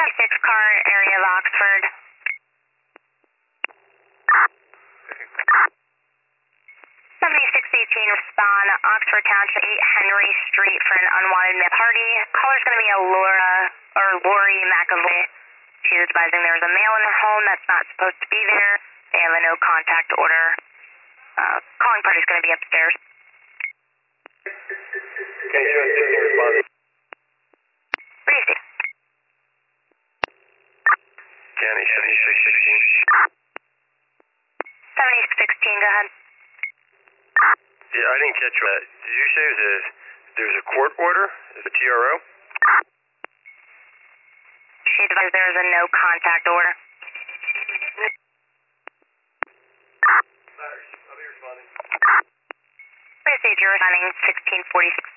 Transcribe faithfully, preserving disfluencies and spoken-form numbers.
six car area of Oxford. seventy-six eighteen respond, Oxford Township, eight Henry Street for an unwanted male party. Caller's going to be a Laura, or Lori McAvoy. She's advising there's a male in the home that's not supposed to be there. They have a no contact order. Uh, calling party's going to be upstairs. Okay, sure, sixteen responding. Briefly. County seventy-six sixteen. seventy-six sixteen, go ahead. Yeah, I didn't catch that. Did you say there's a, there's a court order? Is it T R O? She advised there is a no contact order. I'll be responding. Please state you're responding sixteen forty-six.